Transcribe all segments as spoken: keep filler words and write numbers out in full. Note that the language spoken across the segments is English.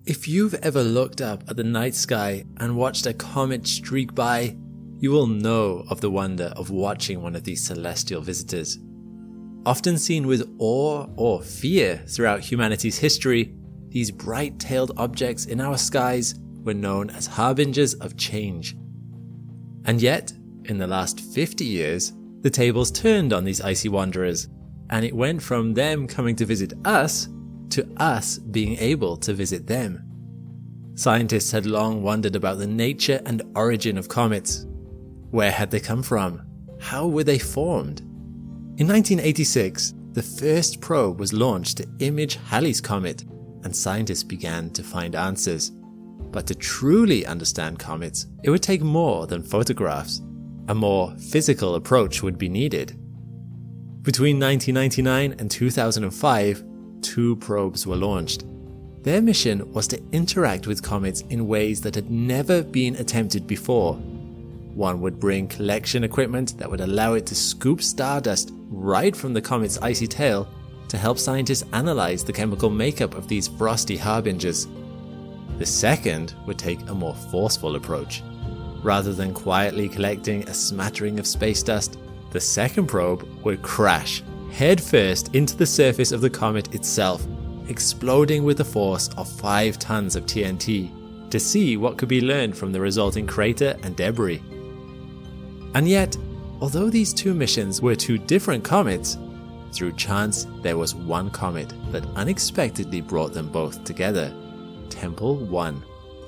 If you've ever looked up at the night sky and watched a comet streak by, you will know of the wonder of watching one of these celestial visitors. Often seen with awe or fear throughout humanity's history, these bright-tailed objects in our skies were known as harbingers of change. And yet, in the last fifty years, the tables turned on these icy wanderers, and it went from them coming to visit us to us being able to visit them. Scientists had long wondered about the nature and origin of comets. Where had they come from? How were they formed? In nineteen eighty-six, the first probe was launched to image Halley's Comet, and scientists began to find answers. But to truly understand comets, it would take more than photographs. A more physical approach would be needed. Between nineteen ninety-nine and two thousand five, two probes were launched. Their mission was to interact with comets in ways that had never been attempted before. One would bring collection equipment that would allow it to scoop stardust right from the comet's icy tail to help scientists analyze the chemical makeup of these frosty harbingers. The second would take a more forceful approach. Rather than quietly collecting a smattering of space dust, the second probe would crash headfirst into the surface of the comet itself, exploding with the force of five tons of T N T, to see what could be learned from the resulting crater and debris. And yet, although these two missions were two different comets, through chance there was one comet that unexpectedly brought them both together, Tempel one.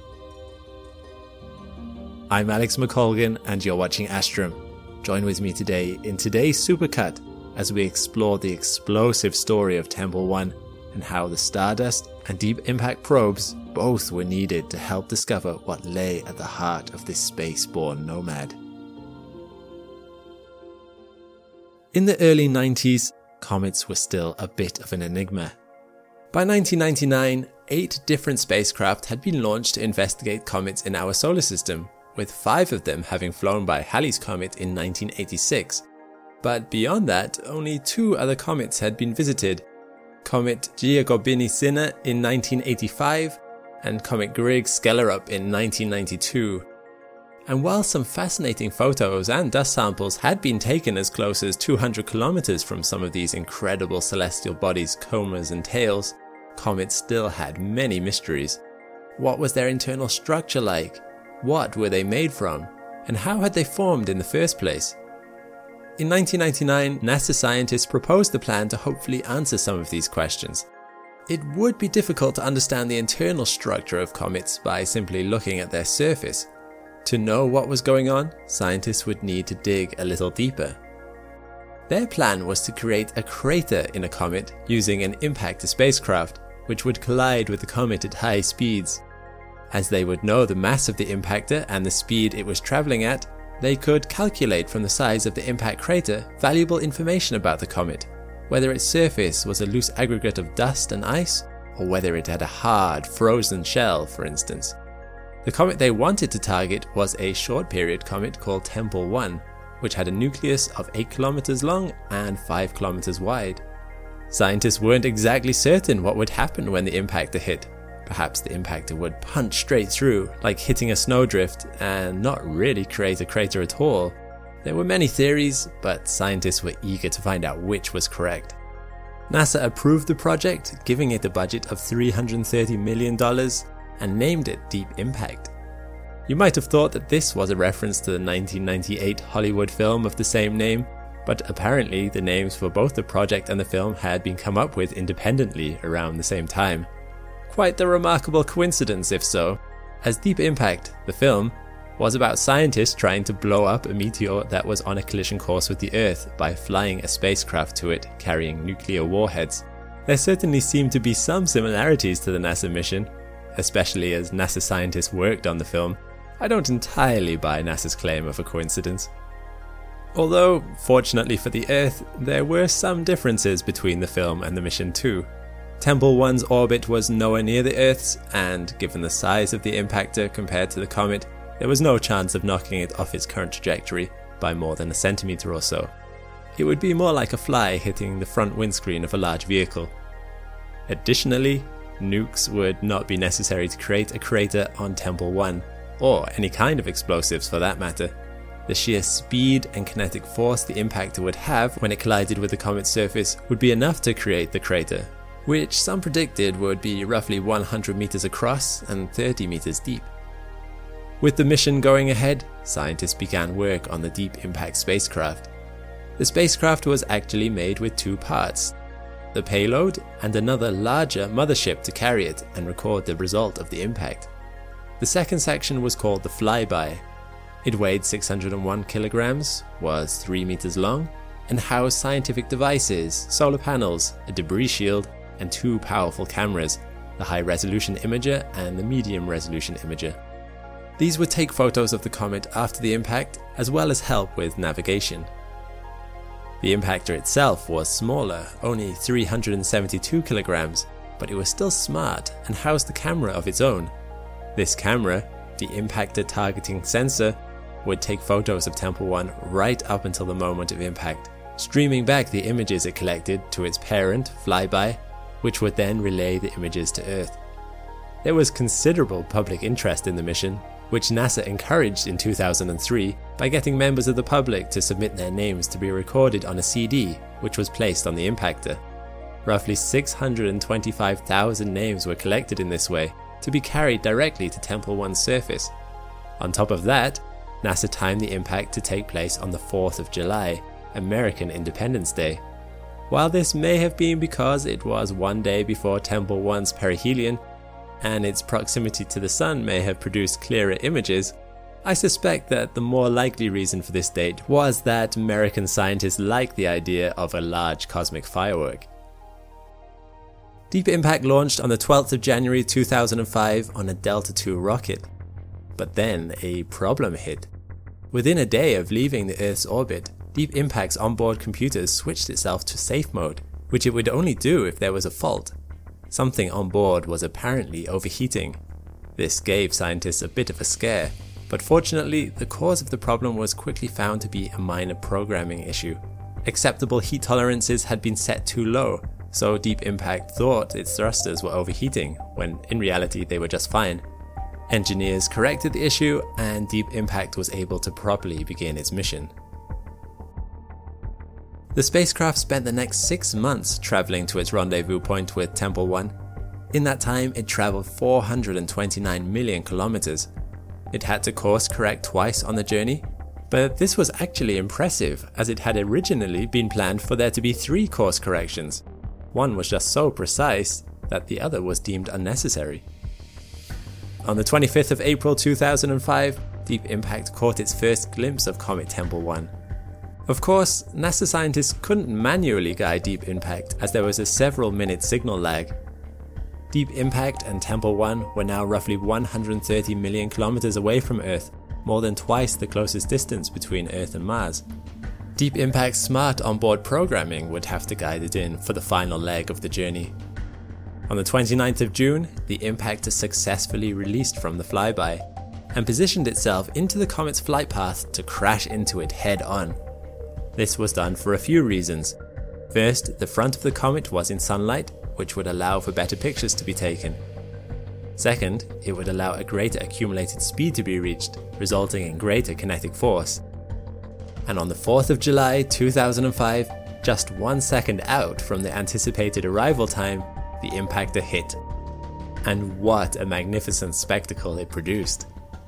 I'm Alex McColgan and you're watching Astrum. Join with me today in today's Supercut as we explore the explosive story of Tempel one and how the Stardust and Deep Impact probes both were needed to help discover what lay at the heart of this space-borne nomad. In the early nineties, comets were still a bit of an enigma. By nineteen ninety-nine, eight different spacecraft had been launched to investigate comets in our solar system, with five of them having flown by Halley's Comet in nineteen eighty-six. But beyond that, only two other comets had been visited, Comet Giacobini-Sinner in nineteen eighty-five and Comet Grigg-Skellerup in nineteen ninety-two. And while some fascinating photos and dust samples had been taken as close as two hundred kilometers from some of these incredible celestial bodies' comas and tails, comets still had many mysteries. What was their internal structure like? What were they made from? And how had they formed in the first place? In nineteen ninety-nine, NASA scientists proposed the plan to hopefully answer some of these questions. It would be difficult to understand the internal structure of comets by simply looking at their surface. To know what was going on, scientists would need to dig a little deeper. Their plan was to create a crater in a comet using an impactor spacecraft, which would collide with the comet at high speeds. As they would know the mass of the impactor and the speed it was traveling at, they could calculate from the size of the impact crater valuable information about the comet, whether its surface was a loose aggregate of dust and ice, or whether it had a hard, frozen shell, for instance. The comet they wanted to target was a short-period comet called Tempel one, which had a nucleus of eight kilometers long and five kilometers wide. Scientists weren't exactly certain what would happen when the impactor hit. Perhaps the impactor would punch straight through, like hitting a snowdrift, and not really create a crater at all. There were many theories, but scientists were eager to find out which was correct. NASA approved the project, giving it a budget of three hundred thirty million dollars, and named it Deep Impact. You might have thought that this was a reference to the nineteen ninety-eight Hollywood film of the same name, but apparently the names for both the project and the film had been come up with independently around the same time. Quite the remarkable coincidence if so, as Deep Impact, the film, was about scientists trying to blow up a meteor that was on a collision course with the Earth by flying a spacecraft to it carrying nuclear warheads. There certainly seemed to be some similarities to the NASA mission, especially as NASA scientists worked on the film. I don't entirely buy NASA's claim of a coincidence. Although, fortunately for the Earth, there were some differences between the film and the mission too. Tempel one's orbit was nowhere near the Earth's, and given the size of the impactor compared to the comet, there was no chance of knocking it off its current trajectory by more than a centimeter or so. It would be more like a fly hitting the front windscreen of a large vehicle. Additionally, nukes would not be necessary to create a crater on Tempel one, or any kind of explosives for that matter. The sheer speed and kinetic force the impactor would have when it collided with the comet's surface would be enough to create the crater, which some predicted would be roughly one hundred meters across and thirty meters deep. With the mission going ahead, scientists began work on the Deep Impact spacecraft. The spacecraft was actually made with two parts: the payload and another larger mothership to carry it and record the result of the impact. The second section was called the flyby. It weighed six hundred one kilograms, was three meters long, and housed scientific devices, solar panels, a debris shield, and two powerful cameras, the high-resolution imager and the medium-resolution imager. These would take photos of the comet after the impact, as well as help with navigation. The impactor itself was smaller, only three hundred seventy-two kilograms, but it was still smart and housed a camera of its own. This camera, the impactor targeting sensor, would take photos of Tempel one right up until the moment of impact, streaming back the images it collected to its parent, Flyby, which would then relay the images to Earth. There was considerable public interest in the mission, which NASA encouraged in two thousand three by getting members of the public to submit their names to be recorded on a C D, which was placed on the impactor. Roughly six hundred twenty-five thousand names were collected in this way, to be carried directly to Tempel one's surface. On top of that, NASA timed the impact to take place on the fourth of July, American Independence Day. While this may have been because it was one day before Tempel one's perihelion, and its proximity to the Sun may have produced clearer images, I suspect that the more likely reason for this date was that American scientists liked the idea of a large cosmic firework. Deep Impact launched on the twelfth of January two thousand five on a Delta two rocket. But then a problem hit. Within a day of leaving the Earth's orbit, Deep Impact's onboard computers switched itself to safe mode, which it would only do if there was a fault. Something on board was apparently overheating. This gave scientists a bit of a scare, but fortunately the cause of the problem was quickly found to be a minor programming issue. Acceptable heat tolerances had been set too low, so Deep Impact thought its thrusters were overheating, when in reality they were just fine. Engineers corrected the issue, and Deep Impact was able to properly begin its mission. The spacecraft spent the next six months traveling to its rendezvous point with Tempel one. In that time, it traveled four hundred twenty-nine million kilometers. It had to course correct twice on the journey, but this was actually impressive, as it had originally been planned for there to be three course corrections. One was just so precise that the other was deemed unnecessary. On the twenty-fifth of April two thousand five, Deep Impact caught its first glimpse of Comet Tempel one. Of course, NASA scientists couldn't manually guide Deep Impact, as there was a several minute signal lag. Deep Impact and Tempel one were now roughly one hundred thirty million kilometers away from Earth, more than twice the closest distance between Earth and Mars. Deep Impact's smart onboard programming would have to guide it in for the final leg of the journey. On the twenty-ninth of June, the impactor successfully released from the flyby and positioned itself into the comet's flight path to crash into it head on. This was done for a few reasons. First, the front of the comet was in sunlight, which would allow for better pictures to be taken. Second, it would allow a greater accumulated speed to be reached, resulting in greater kinetic force. And on the fourth of July two thousand five, just one second out from the anticipated arrival time, the impactor hit. And what a magnificent spectacle it produced.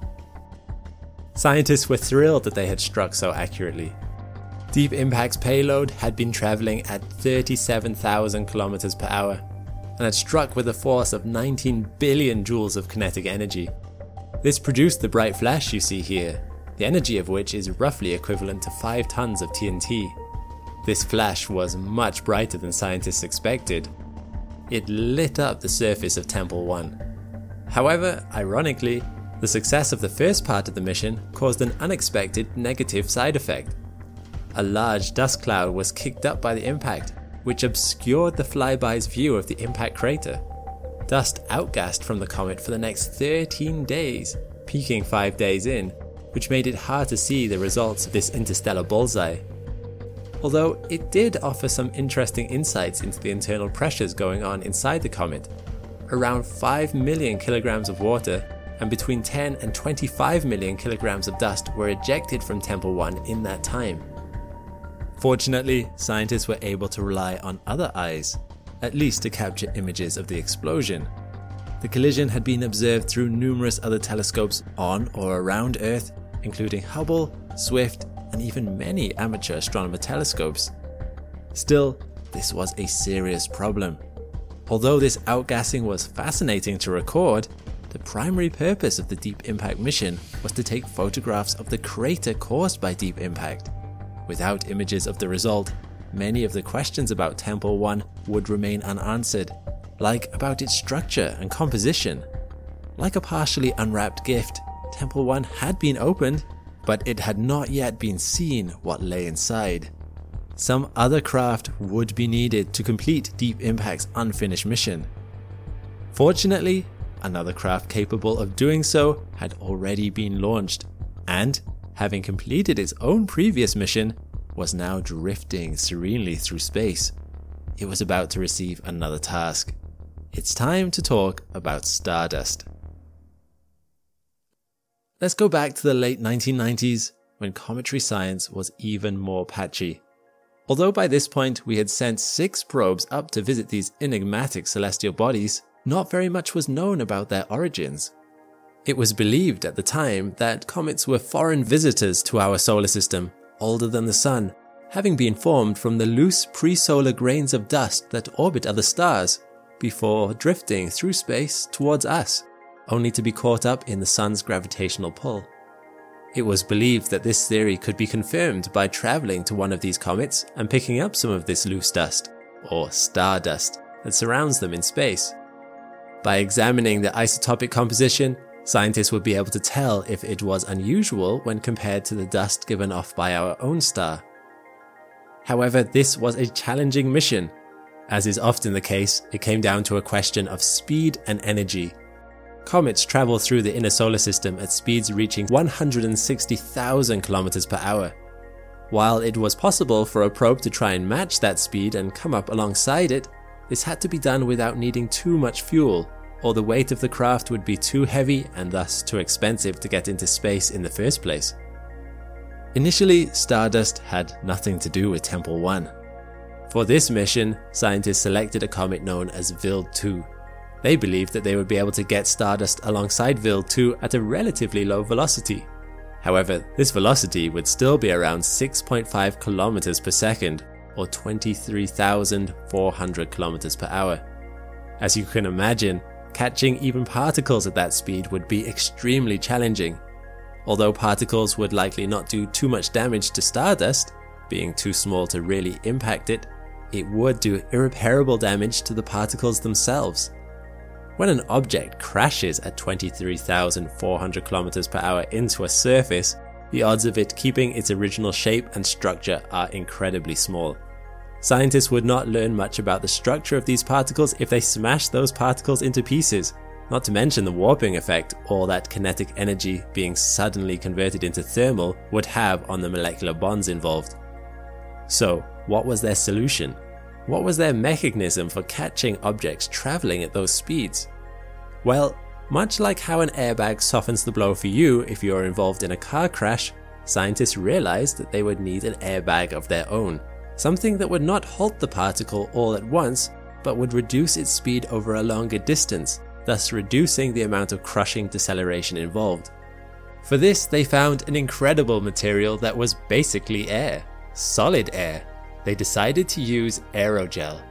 Scientists were thrilled that they had struck so accurately. Deep Impact's payload had been traveling at thirty-seven thousand kilometers per hour and had struck with a force of nineteen billion joules of kinetic energy. This produced the bright flash you see here, the energy of which is roughly equivalent to five tons of T N T. This flash was much brighter than scientists expected. It lit up the surface of Tempel one. However, ironically, the success of the first part of the mission caused an unexpected negative side effect. A large dust cloud was kicked up by the impact, which obscured the flyby's view of the impact crater. Dust outgassed from the comet for the next thirteen days, peaking five days in, which made it hard to see the results of this interstellar bullseye. Although it did offer some interesting insights into the internal pressures going on inside the comet. around five million kilograms of water, and between ten and twenty-five million kilograms of dust were ejected from Tempel one in that time. Fortunately, scientists were able to rely on other eyes, at least to capture images of the explosion. The collision had been observed through numerous other telescopes on or around Earth, including Hubble, Swift, and even many amateur astronomer telescopes. Still, this was a serious problem. Although this outgassing was fascinating to record, the primary purpose of the Deep Impact mission was to take photographs of the crater caused by Deep Impact. Without images of the result, many of the questions about Tempel one would remain unanswered, like about its structure and composition. Like a partially unwrapped gift, Tempel one had been opened, but it had not yet been seen what lay inside. Some other craft would be needed to complete Deep Impact's unfinished mission. Fortunately, another craft capable of doing so had already been launched, and, having completed its own previous mission, was now drifting serenely through space. It was about to receive another task. It's time to talk about Stardust. Let's go back to the late nineteen nineties, when cometary science was even more patchy. Although by this point we had sent six probes up to visit these enigmatic celestial bodies, not very much was known about their origins. It was believed at the time that comets were foreign visitors to our solar system, older than the Sun, having been formed from the loose pre-solar grains of dust that orbit other stars, before drifting through space towards us, only to be caught up in the Sun's gravitational pull. It was believed that this theory could be confirmed by traveling to one of these comets and picking up some of this loose dust, or stardust, that surrounds them in space. By examining the isotopic composition, scientists would be able to tell if it was unusual when compared to the dust given off by our own star. However, this was a challenging mission. As is often the case, it came down to a question of speed and energy. Comets travel through the inner solar system at speeds reaching one hundred sixty thousand kilometers per hour. While it was possible for a probe to try and match that speed and come up alongside it, this had to be done without needing too much fuel, or the weight of the craft would be too heavy and thus too expensive to get into space in the first place. Initially, Stardust had nothing to do with Tempel one. For this mission, scientists selected a comet known as Wild two. They believed that they would be able to get Stardust alongside Wild two at a relatively low velocity. However, this velocity would still be around six point five kilometers per second, or twenty-three thousand four hundred kilometers per hour. As you can imagine, catching even particles at that speed would be extremely challenging. Although particles would likely not do too much damage to Stardust, being too small to really impact it, it would do irreparable damage to the particles themselves. When an object crashes at twenty-three thousand four hundred kilometers per hour into a surface, the odds of it keeping its original shape and structure are incredibly small. Scientists would not learn much about the structure of these particles if they smashed those particles into pieces, not to mention the warping effect all that kinetic energy being suddenly converted into thermal would have on the molecular bonds involved. So, what was their solution? What was their mechanism for catching objects traveling at those speeds? Well, much like how an airbag softens the blow for you if you are involved in a car crash, scientists realized that they would need an airbag of their own, something that would not halt the particle all at once, but would reduce its speed over a longer distance, thus reducing the amount of crushing deceleration involved. For this, they found an incredible material that was basically air, solid air. They decided to use aerogel.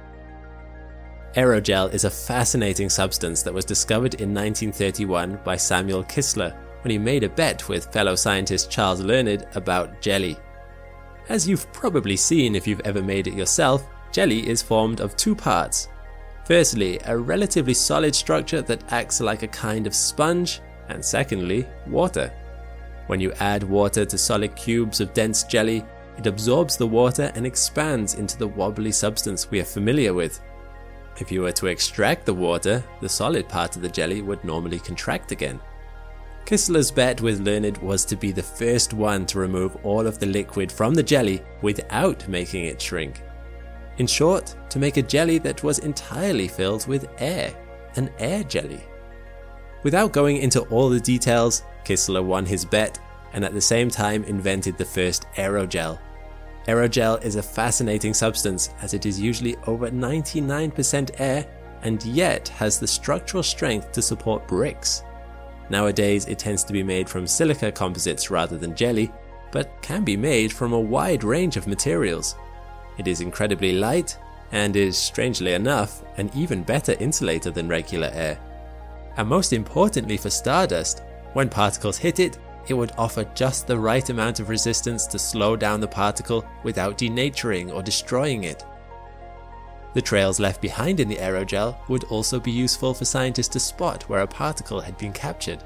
Aerogel is a fascinating substance that was discovered in nineteen thirty-one by Samuel Kistler when he made a bet with fellow scientist Charles Leonard about jelly. As you've probably seen if you've ever made it yourself, jelly is formed of two parts. Firstly, a relatively solid structure that acts like a kind of sponge, and secondly, water. When you add water to solid cubes of dense jelly, it absorbs the water and expands into the wobbly substance we are familiar with. If you were to extract the water, the solid part of the jelly would normally contract again. Kistler's bet with Leonard was to be the first one to remove all of the liquid from the jelly without making it shrink. In short, to make a jelly that was entirely filled with air, an air jelly. Without going into all the details, Kistler won his bet and at the same time invented the first aerogel. Aerogel is a fascinating substance as it is usually over ninety-nine percent air and yet has the structural strength to support bricks. Nowadays it tends to be made from silica composites rather than jelly, but can be made from a wide range of materials. It is incredibly light and is, strangely enough, an even better insulator than regular air. And most importantly for stardust, when particles hit it, it would offer just the right amount of resistance to slow down the particle without denaturing or destroying it. The trails left behind in the aerogel would also be useful for scientists to spot where a particle had been captured.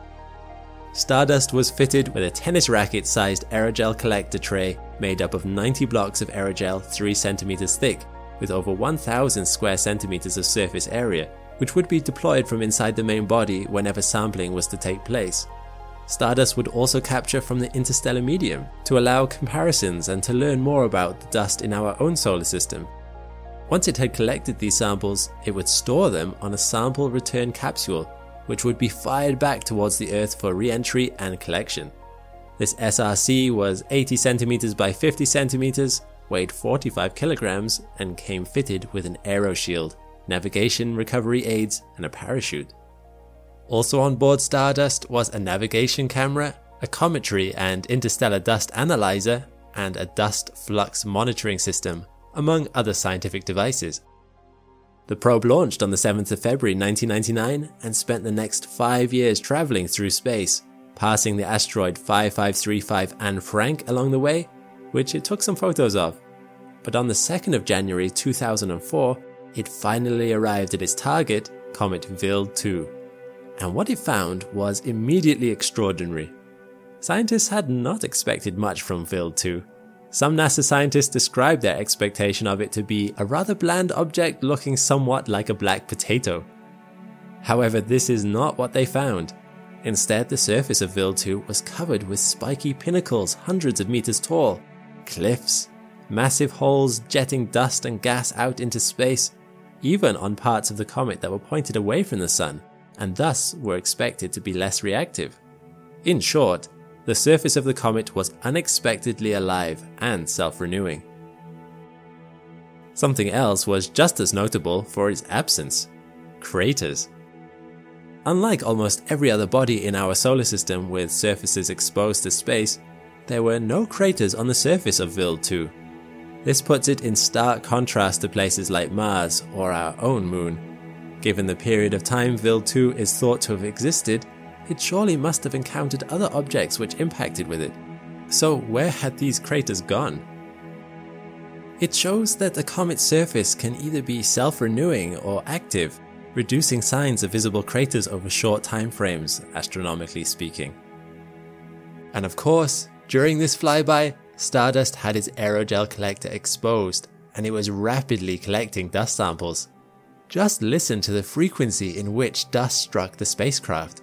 Stardust was fitted with a tennis racket sized aerogel collector tray made up of ninety blocks of aerogel three centimeters thick with over one thousand square centimeters of surface area, which would be deployed from inside the main body whenever sampling was to take place. Stardust would also capture from the interstellar medium to allow comparisons and to learn more about the dust in our own solar system. Once it had collected these samples, it would store them on a sample return capsule, which would be fired back towards the Earth for re-entry and collection. This S R C was eighty centimeters by fifty centimeters, weighed forty-five kilograms, and came fitted with an aero shield, navigation recovery aids, and a parachute. Also on board Stardust was a navigation camera, a cometry and interstellar dust analyzer, and a dust flux monitoring system, among other scientific devices. The probe launched on the seventh of February nineteen ninety-nine and spent the next five years traveling through space, passing the asteroid five five three five Anne Frank along the way, which it took some photos of. But on the second of January two thousand four, it finally arrived at its target, comet Wild two. And what it found was immediately extraordinary. Scientists had not expected much from Wild two. Some NASA scientists described their expectation of it to be a rather bland object looking somewhat like a black potato. However, this is not what they found. Instead, the surface of Wild two was covered with spiky pinnacles hundreds of meters tall, cliffs, massive holes jetting dust and gas out into space, even on parts of the comet that were pointed away from the sun, and thus were expected to be less reactive. In short, the surface of the comet was unexpectedly alive and self-renewing. Something else was just as notable for its absence: craters. Unlike almost every other body in our solar system with surfaces exposed to space, there were no craters on the surface of Wild two. This puts it in stark contrast to places like Mars or our own moon. Given the period of time Wild two is thought to have existed, it surely must have encountered other objects which impacted with it. So where had these craters gone? It shows that a comet's surface can either be self-renewing or active, reducing signs of visible craters over short time frames, astronomically speaking. And of course, during this flyby, Stardust had its aerogel collector exposed, and it was rapidly collecting dust samples. Just listen to the frequency in which dust struck the spacecraft.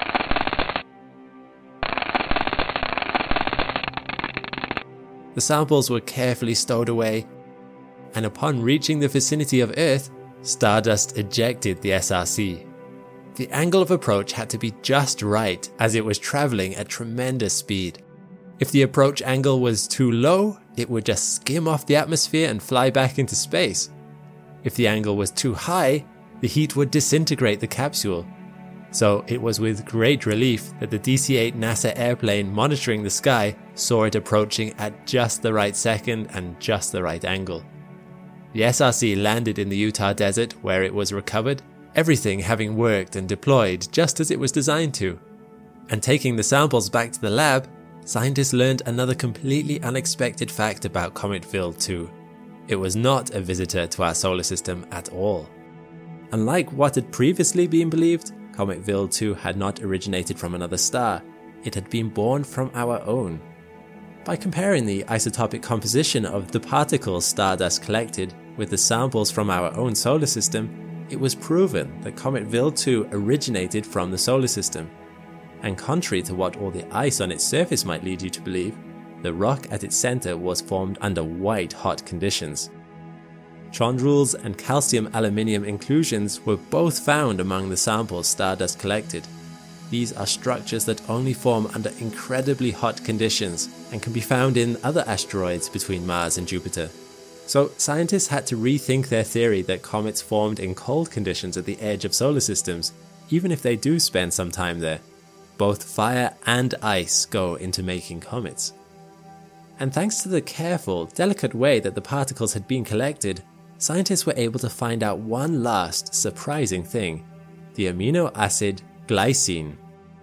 The samples were carefully stowed away, and upon reaching the vicinity of Earth, Stardust ejected the S R C. The angle of approach had to be just right as it was traveling at tremendous speed. If the approach angle was too low, it would just skim off the atmosphere and fly back into space. If the angle was too high, the heat would disintegrate the capsule. So it was with great relief that the D C eight NASA airplane monitoring the sky saw it approaching at just the right second and just the right angle. The S R C landed in the Utah desert where it was recovered, everything having worked and deployed just as it was designed to. And taking the samples back to the lab, scientists learned another completely unexpected fact about Comet Wild two. It was not a visitor to our solar system at all. Unlike what had previously been believed, Comet Wild two had not originated from another star. It had been born from our own. By comparing the isotopic composition of the particles Stardust collected with the samples from our own solar system, it was proven that Comet Wild two originated from the solar system. And contrary to what all the ice on its surface might lead you to believe, the rock at its center was formed under white-hot conditions. Chondrules and calcium aluminium inclusions were both found among the samples Stardust collected. These are structures that only form under incredibly hot conditions and can be found in other asteroids between Mars and Jupiter. So scientists had to rethink their theory that comets formed in cold conditions at the edge of solar systems, even if they do spend some time there. Both fire and ice go into making comets. And thanks to the careful, delicate way that the particles had been collected, scientists were able to find out one last surprising thing: the amino acid glycine.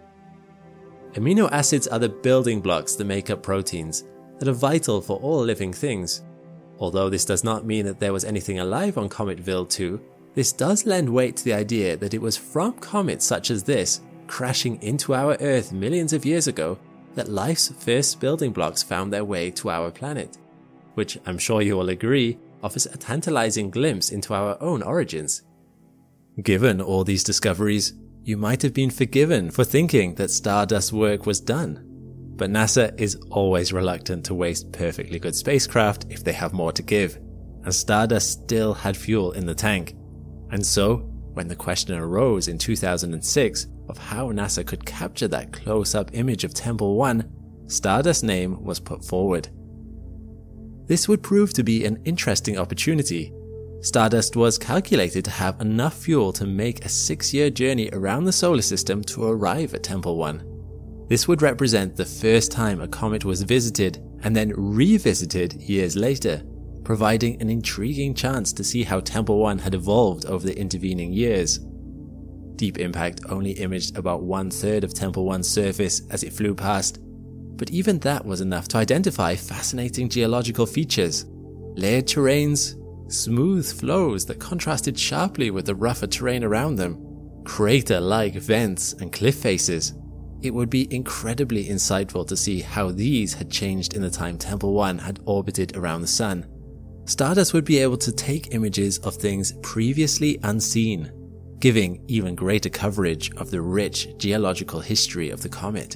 Amino acids are the building blocks that make up proteins, that are vital for all living things. Although this does not mean that there was anything alive on Cometville two, this does lend weight to the idea that it was from comets such as this, crashing into our Earth millions of years ago, that life's first building blocks found their way to our planet, which I'm sure you will agree offers a tantalizing glimpse into our own origins. Given all these discoveries, you might have been forgiven for thinking that Stardust's work was done. But NASA is always reluctant to waste perfectly good spacecraft if they have more to give, and Stardust still had fuel in the tank. And so, when the question arose in two thousand six of how NASA could capture that close-up image of Tempel one, Stardust's name was put forward. This would prove to be an interesting opportunity. Stardust was calculated to have enough fuel to make a six-year journey around the solar system to arrive at Tempel one. This would represent the first time a comet was visited and then revisited years later, providing an intriguing chance to see how Tempel one had evolved over the intervening years. Deep Impact only imaged about one-third of Tempel one's surface as it flew past, but even that was enough to identify fascinating geological features: layered terrains, smooth flows that contrasted sharply with the rougher terrain around them, crater-like vents and cliff faces. It would be incredibly insightful to see how these had changed in the time Tempel one had orbited around the Sun. Stardust would be able to take images of things previously unseen, giving even greater coverage of the rich geological history of the comet.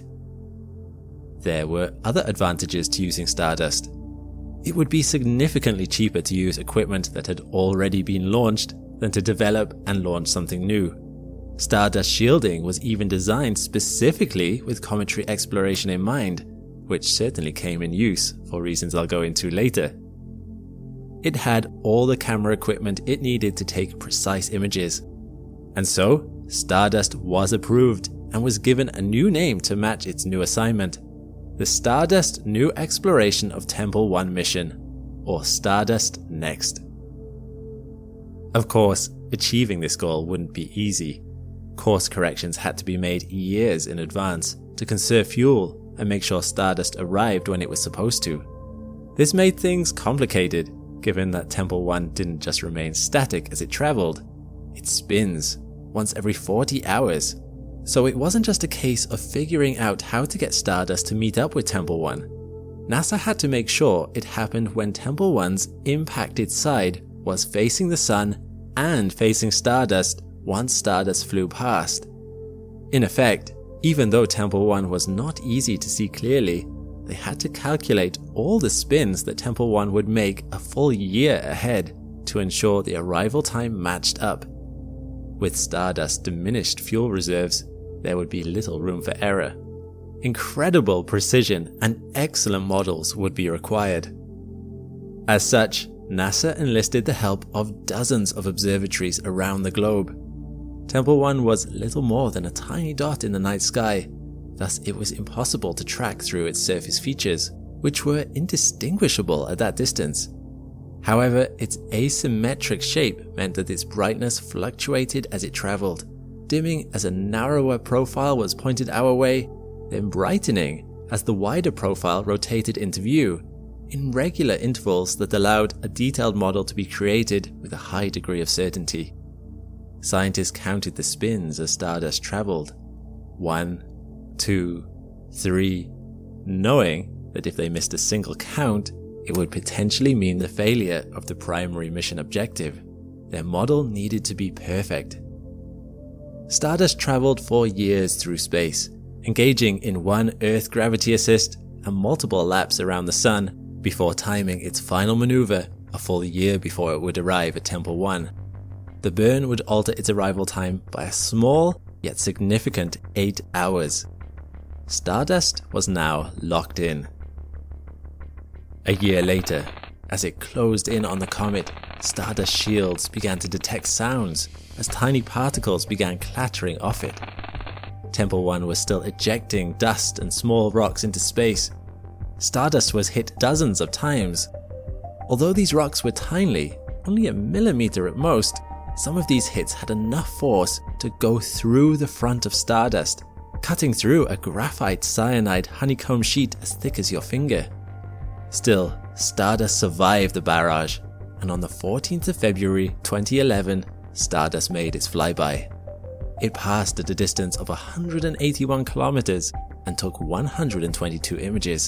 There were other advantages to using Stardust. It would be significantly cheaper to use equipment that had already been launched than to develop and launch something new. Stardust shielding was even designed specifically with cometary exploration in mind, which certainly came in use for reasons I'll go into later. It had all the camera equipment it needed to take precise images. And so, Stardust was approved and was given a new name to match its new assignment: the Stardust New Exploration of Tempel one Mission, or Stardust Next. Of course, achieving this goal wouldn't be easy. Course corrections had to be made years in advance to conserve fuel and make sure Stardust arrived when it was supposed to. This made things complicated, given that Tempel one didn't just remain static as it traveled. It spins once every forty hours. So it wasn't just a case of figuring out how to get Stardust to meet up with Tempel one. NASA had to make sure it happened when Tempel one's impacted side was facing the Sun and facing Stardust once Stardust flew past. In effect, even though Tempel one was not easy to see clearly, they had to calculate all the spins that Tempel one would make a full year ahead to ensure the arrival time matched up. With Stardust's diminished fuel reserves, there would be little room for error. Incredible precision and excellent models would be required. As such, NASA enlisted the help of dozens of observatories around the globe. Tempel one was little more than a tiny dot in the night sky, thus it was impossible to track through its surface features, which were indistinguishable at that distance. However, its asymmetric shape meant that its brightness fluctuated as it traveled, dimming as a narrower profile was pointed our way, then brightening as the wider profile rotated into view, in regular intervals that allowed a detailed model to be created with a high degree of certainty. Scientists counted the spins as Stardust traveled. One, two, three, knowing that if they missed a single count, it would potentially mean the failure of the primary mission objective. Their model needed to be perfect. Stardust traveled for years through space, engaging in one Earth gravity assist and multiple laps around the Sun before timing its final maneuver a full year before it would arrive at Tempel one. The burn would alter its arrival time by a small yet significant eight hours. Stardust was now locked in. A year later, as it closed in on the comet, Stardust shields began to detect sounds as tiny particles began clattering off it. Tempel one was still ejecting dust and small rocks into space. Stardust was hit dozens of times. Although these rocks were tiny, only a millimeter at most, some of these hits had enough force to go through the front of Stardust, cutting through a graphite cyanide honeycomb sheet as thick as your finger. Still, Stardust survived the barrage, and on the fourteenth of February twenty eleven, Stardust made its flyby. It passed at a distance of one hundred eighty-one kilometers and took one hundred twenty-two images.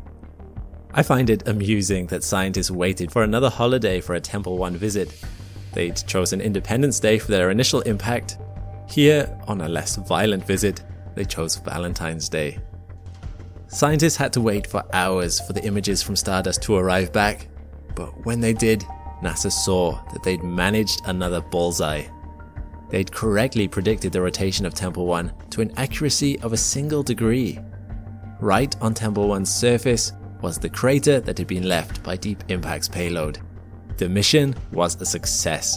I find it amusing that scientists waited for another holiday for a Tempel one visit. They'd chosen Independence Day for their initial impact. Here, on a less violent visit, they chose Valentine's Day. Scientists had to wait for hours for the images from Stardust to arrive back, but when they did, NASA saw that they'd managed another bullseye. They'd correctly predicted the rotation of Tempel one to an accuracy of a single degree. Right on Tempel one's surface was the crater that had been left by Deep Impact's payload. The mission was a success.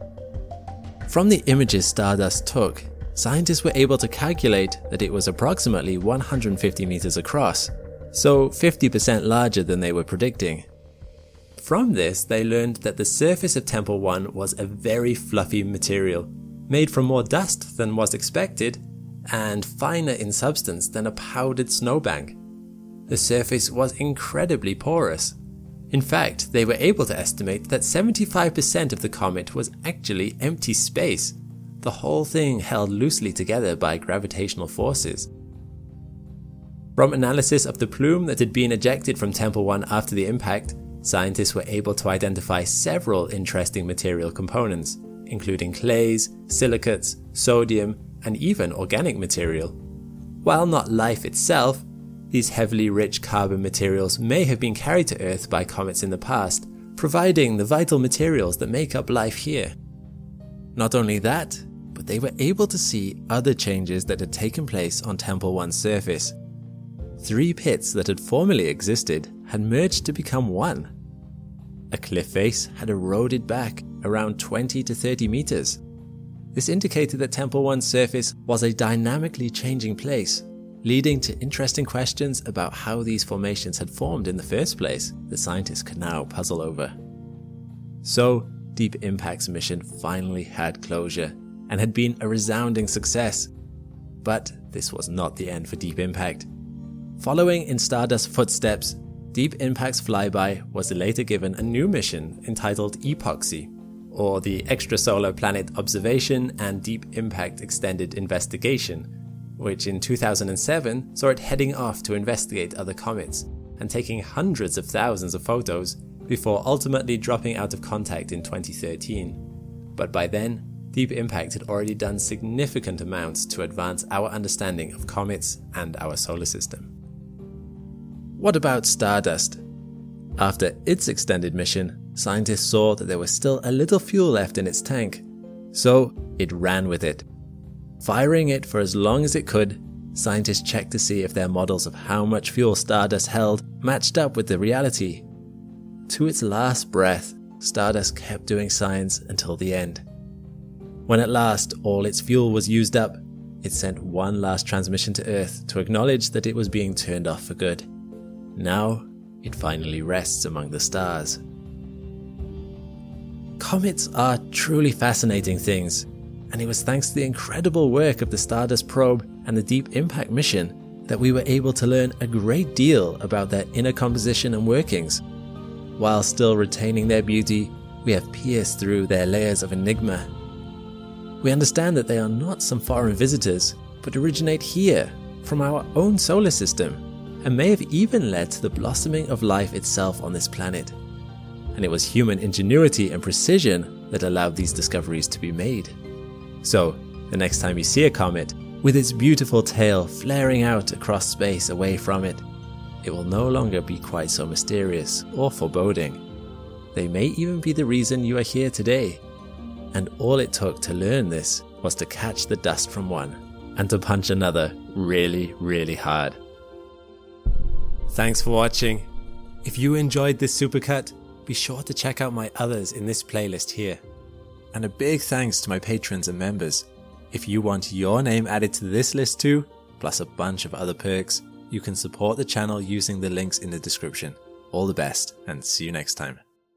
From the images Stardust took, scientists were able to calculate that it was approximately one hundred fifty meters across, so fifty percent larger than they were predicting. From this, they learned that the surface of Tempel one was a very fluffy material, made from more dust than was expected, and finer in substance than a powdered snowbank. The surface was incredibly porous. In fact, they were able to estimate that seventy-five percent of the comet was actually empty space, the whole thing held loosely together by gravitational forces. From analysis of the plume that had been ejected from Tempel one after the impact, scientists were able to identify several interesting material components, including clays, silicates, sodium, and even organic material. While not life itself, these heavily rich carbon materials may have been carried to Earth by comets in the past, providing the vital materials that make up life here. Not only that, but they were able to see other changes that had taken place on Tempel one's surface. Three pits that had formerly existed had merged to become one. A cliff face had eroded back around twenty to thirty meters. This indicated that Tempel one's surface was a dynamically changing place, leading to interesting questions about how these formations had formed in the first place that scientists could now puzzle over. So, Deep Impact's mission finally had closure and had been a resounding success. But this was not the end for Deep Impact. Following in Stardust's footsteps, Deep Impact's flyby was later given a new mission entitled EPOXI, or the Extrasolar Planet Observation and Deep Impact Extended Investigation, which in two thousand seven saw it heading off to investigate other comets and taking hundreds of thousands of photos before ultimately dropping out of contact in twenty thirteen. But by then, Deep Impact had already done significant amounts to advance our understanding of comets and our solar system. What about Stardust? After its extended mission, scientists saw that there was still a little fuel left in its tank, so it ran with it. Firing it for as long as it could, scientists checked to see if their models of how much fuel Stardust held matched up with the reality. To its last breath, Stardust kept doing science until the end. When at last all its fuel was used up, it sent one last transmission to Earth to acknowledge that it was being turned off for good. Now, it finally rests among the stars. Comets are truly fascinating things, and it was thanks to the incredible work of the Stardust probe and the Deep Impact mission that we were able to learn a great deal about their inner composition and workings. While still retaining their beauty, we have pierced through their layers of enigma. We understand that they are not some foreign visitors, but originate here, from our own solar system, and may have even led to the blossoming of life itself on this planet. And it was human ingenuity and precision that allowed these discoveries to be made. So, the next time you see a comet, with its beautiful tail flaring out across space away from it, it will no longer be quite so mysterious or foreboding. They may even be the reason you are here today. And all it took to learn this was to catch the dust from one and to punch another really, really hard. Thanks for watching. If you enjoyed this supercut, be sure to check out my others in this playlist here. And a big thanks to my patrons and members. If you want your name added to this list too, plus a bunch of other perks, you can support the channel using the links in the description. All the best, and see you next time.